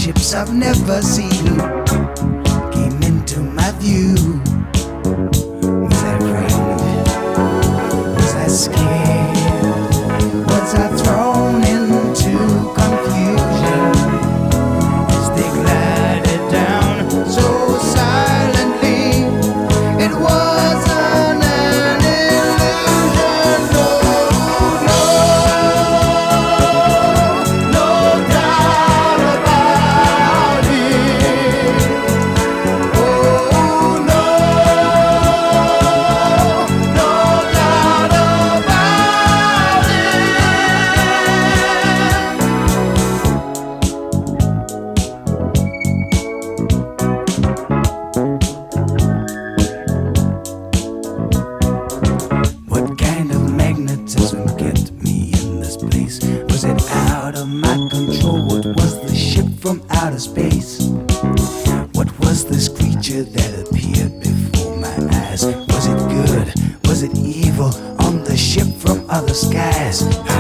ships I've never seen came into my view. Was I afraid? Was I scared? Was I thrown into confusion as they glided down so silently? It wasn't an illusion, no doubt about it. Oh no doubt about it. What kind of magnetism kept me in this place? Was it out of my control? What was the ship from outer space? What was this creature that appeared before my eyes? Was it good? Was it evil? On the ship from other skies?